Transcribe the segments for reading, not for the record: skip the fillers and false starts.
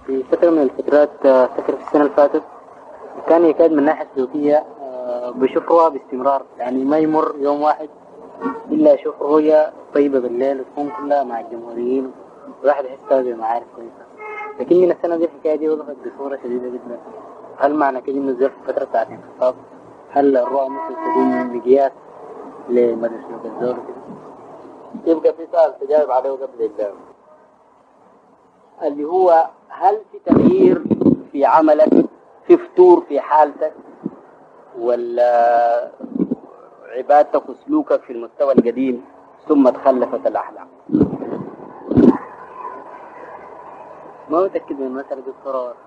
في فترة من الفترات فاكر في السنة اللي فاتت كان يكاد من الناحية السلوكية بشوف باستمرار، يعني ما يمر يوم واحد إلا أشوف رؤية طيبة بالليل وتكون كلها مع الجمهوريين، الواحد يحسها بمعارف كويسة. لكن من السنة دي الحكاية دي وضحت بصورة شديدة جدا. هل معنى كده إنه زي في فترة بتاعت انخفاض؟ هل الرؤى ممكن تكون مقياس لمدى سلوك الزول كده؟ يبقى في سؤال تجاوب عليه قبل اللي هو هل في تغيير في عملك، في فتور في حالتك، ولا عبادتك وسلوكك في المستوى القديم ثم تخلفت الأحلام؟ ما متأكد من المسألة دي بصورة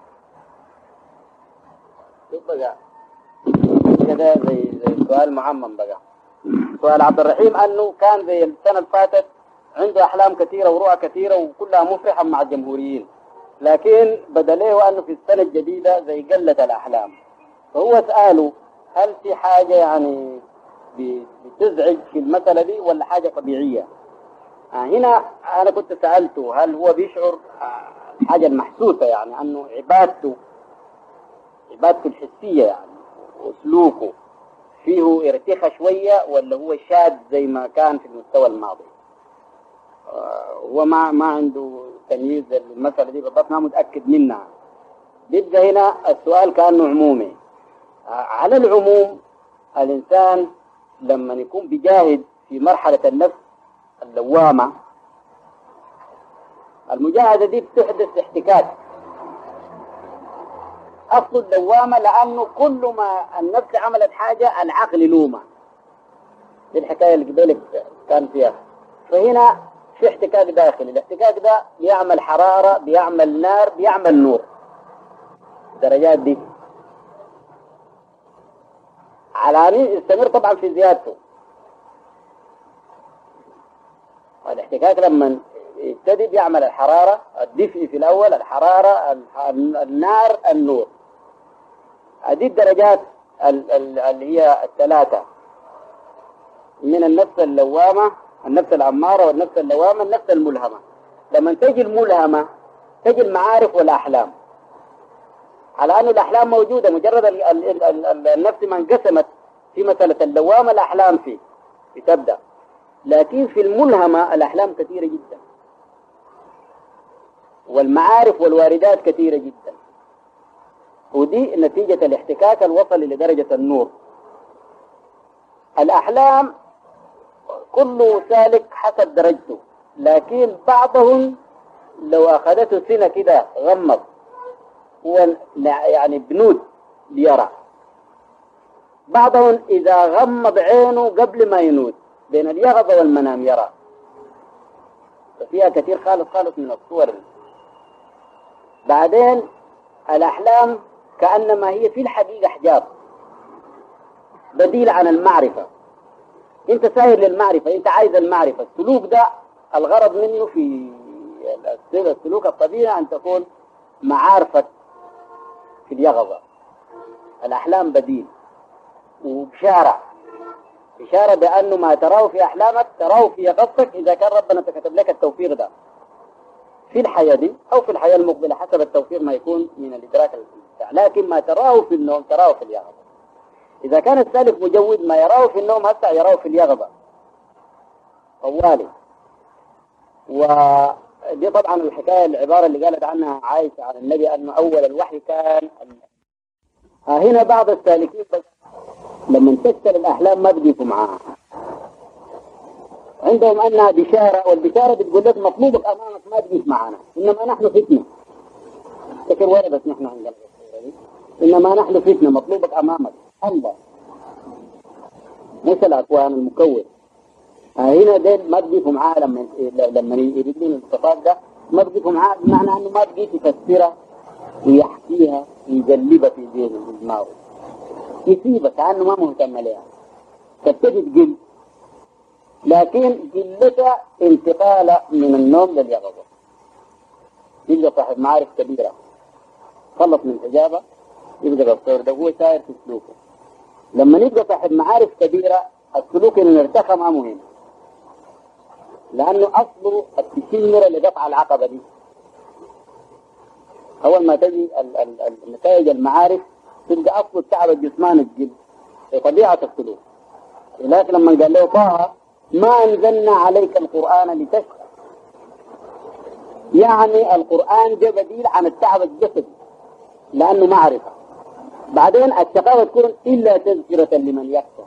بقى كده زي سؤال معمم بقى. سؤال عبد الرحيم أنه كان زي السنة اللي فاتت عنده أحلام كثيرة ورؤى كثيرة وكلها مفرحة مع الجمهوريين، لكن بدليه أنه في السنة الجديدة زي قلة الأحلام. فهو سأله هل في حاجة يعني بتزعج في المسألة دي ولا حاجة طبيعية؟ هنا أنا كنت سألته هل هو بيشعر الحاجة المحسوسة، يعني أنه عبادته الحسية يعني وسلوكه فيه ارتخى شوية ولا هو شاد زي ما كان في المستوى الماضي. هو ما عنده تمييز المسألة دي بالضبط، ما متأكد منها. بيبقى هنا السؤال كأنه عمومي. على العموم الإنسان لما يكون بيجاهد في مرحلة النفس اللوامة، المجاهدة دي بتحدث احتكاك. أصل اللوامة لأنه كل ما النفس عملت حاجة العقل لومة. دي الحكاية اللي قبلك كان فيها. فهنا في احتكاك داخلي، الاحتكاك ده بيعمل حرارة، بيعمل نار، بيعمل نور. الدرجات دي على أن يستمر طبعا في زيادته. والاحتكاك لما يبتدي بيعمل الحرارة، الدفء في الأول، الحرارة، النار، النور. هذه الدرجات اللي هي الثلاثة من النفس اللوامة، النفس الأمارة والنفس اللوامة، النفس الملهمة. لما تجي الملهمة تجي المعارف والأحلام، على أن الأحلام موجودة. مجرد النفس ما انقسمت في مسألة اللوامة الأحلام فيه بتبدأ، لكن في الملهمة الأحلام كثيرة جدا والمعارف والواردات كثيرة جدا، ودي نتيجة الاحتكاك الوصل لدرجة النور. الأحلام كله سالك حسب درجته، لكن بعضهم لو أخذته سنة كده غمض هو يعني بنود ليرى، بعضهم إذا غمض عينه قبل ما ينود بين اليقظة والمنام يرى. ففيها كثير خالص من الصور. بعدين الأحلام كأنما هي في الحقيقة حجاب بديل عن المعرفة. انت سائر للمعرفة، انت عايز المعرفة. السلوك ده الغرض منه في السلوك الطبيعي أن تكون معارفك في اليقظة. الأحلام بديل وبشارة، إشارة بأنه ما تراه في أحلامك تراه في يقظتك، إذا كان ربنا كتب لك التوفيق ده في الحياة دي أو في الحياة المقبلة حسب التوفيق ما يكون من الإدراك. لكن ما تراه في النوم تراه في اليقظة. إذا كان السالك مجود ما يراه في النوم هسه يراه في اليقظة طوالي. ودي طبعا الحكاية العبارة اللي قالت عنها عائشة عن النبي أنه أول الوحي كان. هنا بعض السالكين بس لما تكسر الأحلام ما بيجيبوا معاها، عندهم أنها بشارة، والبشارة بتقول لك مطلوبك أمامك ما تجيب معنا، إنما نحن فتنة. فكر وين بس نحن عندنا، إنما نحن فتنة مطلوبك أمامك الله مش الأكوان المكون. هنا دين ما تجيبوا معاه لما يريدون الصفات ده ما تجيبوا معاه، بمعنى أنه ما تجي تفسرها ويحكيها ويجلبها في ذهنه دماغه، يسيبها كأنه ما مهتم لها، تبتدي تقل. لكن قلتها انتقال من النوم لليقظة. يبقى صاحب معارف كبيرة خلص من حجابه يبقى الصور ده هو سائر في سلوكه. لما يبقى صاحب معارف كبيرة السلوك اللي ارتخى ما مهم، لأنه أصله التشمر لدفع العقبة دي. أول ما تجي نتائج المعارف تلقى أصل التعب الجسماني الجلد في طبيعة السلوك. لكن لما قال له طه ما أنزلنا عليك القرآن لتشقى، يعني القرآن جاء بديل عن التعب الجسدي لأنه معرفة. بعدين الشقاوة تكون إلا تذكرة لمن يخشى،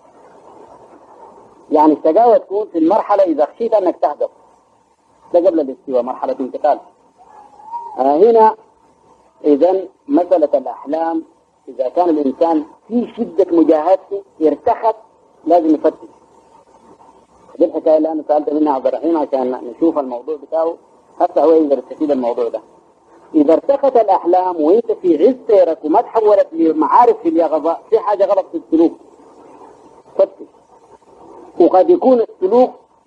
يعني الشقاوة تكون في المرحلة إذا خشيت أنك تهدف، ده قبل الاستواء مرحلة انتقال. هنا إذن مسألة الأحلام إذا كان الإنسان في شدة مجاهدته ارتخت لازم يفتش. دي الحكاية اللي أنا سألت منها عبد الرحيم عشان نشوف الموضوع بتاعه هسه هو يقدر يستفيد الموضوع ده. إذا ارتخت الأحلام وإنت في عز سيرك وما تحولت لمعارف في اليقظة، في حاجة غلط في السلوك، فتش. وقد يكون السلوك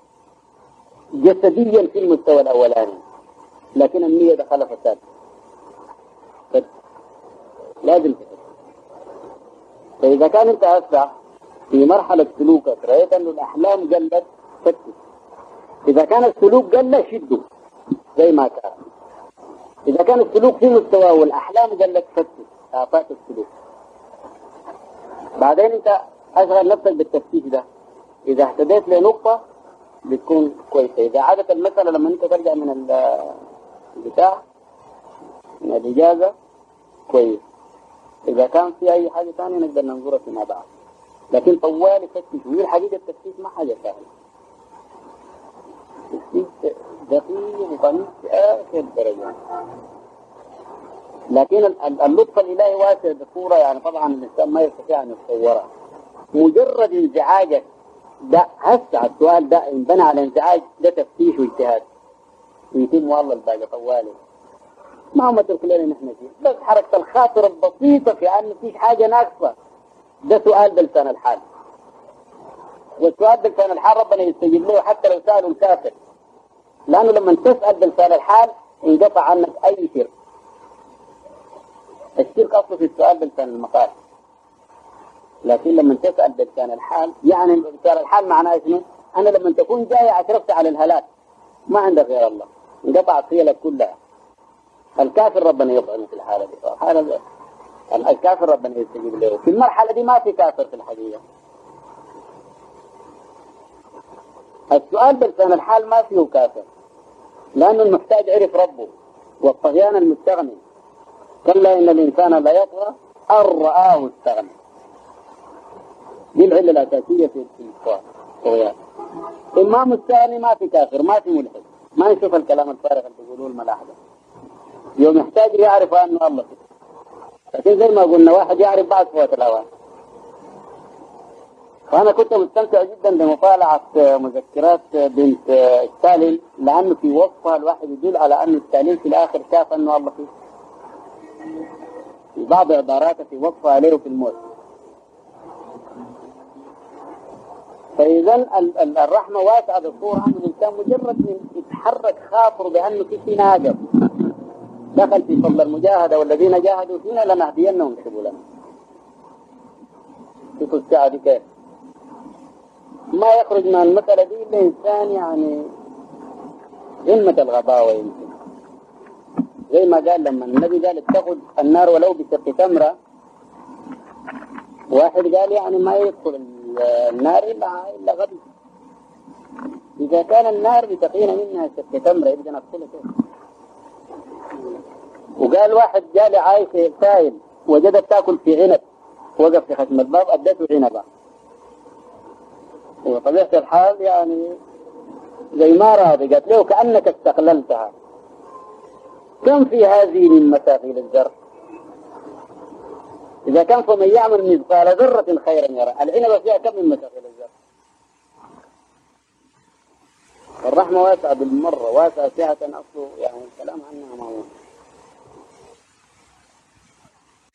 جسديا في المستوى الأولاني لكن النية دخل فساد، لازم تفتش. فإذا كان أنت أسرع في مرحلة سلوكك رأيت أن الأحلام قلت، فتش. إذا كان السلوك قل شده زي ما كان. إذا كان السلوك في مستوى والأحلام قلت، فتش آفات السلوك. بعدين أنت أشغل نفسك بالتفتيش ده، إذا اهتديت لنقطة بتكون كويسة. إذا عادت المسألة لما أنت ترجع من البتاع من الإجازة كويس. إذا كان في أي حاجة ثانية نقدر ننظرها فيما بعد، لكن طوال فتش. وهي الحقيقة التفتيش ما حاجة سهلة، تفتيش دقيق وقميص في آخر درجة. لكن اللطف الإلهي واسع بصورة يعني طبعا الإنسان ما يستطيع أن يتصورها. مجرد انزعاجك ده هسه السؤال ده انبنى على انزعاج ده تفتيش واجتهاد ويتم والله الباقي طوالي ما هم ترك لنا نحن فيه. بس حركة الخاطر البسيطة في أن فيش حاجة ناقصة ده سؤال بلسان الحال، والسؤال بلسان الحال ربنا يستجيب له حتى لو سألوا الكافر، لأنه لما تسأل بلسان الحال انقطع عنك أي شرك. الشرك أصله في السؤال بلسان المقال، لكن لما تسأل بلسان الحال يعني بلسان الحال معناه شنو؟ أنا لما تكون جاي اعترفت على الهلاك ما عندك غير الله، انقطعت حيلك كلها. الكافر ربنا يطعمه في الحالة دي، الكافر ربنا يستجيب له. في المرحلة دي ما في كافر في الحقيقة. السؤال بلسان الحال ما فيه كافر، لأنه المحتاج عرف ربه والطغيان المستغني. كلا إن الإنسان لا يطغى أن رآه استغنى. دي العلة الأساسية في الطغيان. إما مستغني ما في كافر ما في ملحد. ما نشوف الكلام الفارغ اللي بيقولوه الملاحدة. يوم يحتاج يعرف أنه الله فيه. لكن زي ما قلنا واحد يعرف بعض صفات الأوان. وأنا كنت مستمتع جدا بمطالعة مذكرات بنت ستالين، لأنه في وصفها الواحد يدل على أن ستالين في الآخر شاف أنه الله فيه. في بعض عباراته في وصفها عليه في الموت. فإذا الرحمة واسعة بصورة أن الإنسان مجرد من يتحرك خاطر بأنه في ناقص دخل في فضل المجاهدة والذين جاهدوا فينا لنهدينهم سبلنا. شوفوا الساعة دي كيف ما يخرج من المسألة دي إلا إنسان يعني ذمة الغباوة يمكن. زي ما قال لما النبي قال اتقوا النار ولو بشق تمرة، واحد قال يعني ما يدخل النار إلا غبي. إذا كان النار بتقينا منها شق تمرة يبقى ندخلها كيف؟ وقال واحد جالي عايش سائل وجدت تاكل في عنب، وقف في ختم الباب ادته عنبه، وطبيعة الحال يعني زي ما راضي. قالت له كأنك استقللتها، كم في هذه من مثاقيل الذر؟ إذا كان فمن يعمل مثقال ذرة خيرا يرى. العنبة فيها كم من مثاقيل الذر؟ الرحمة واسعة بالمرة، واسعة سعة أصله يعني الكلام عنها ما هو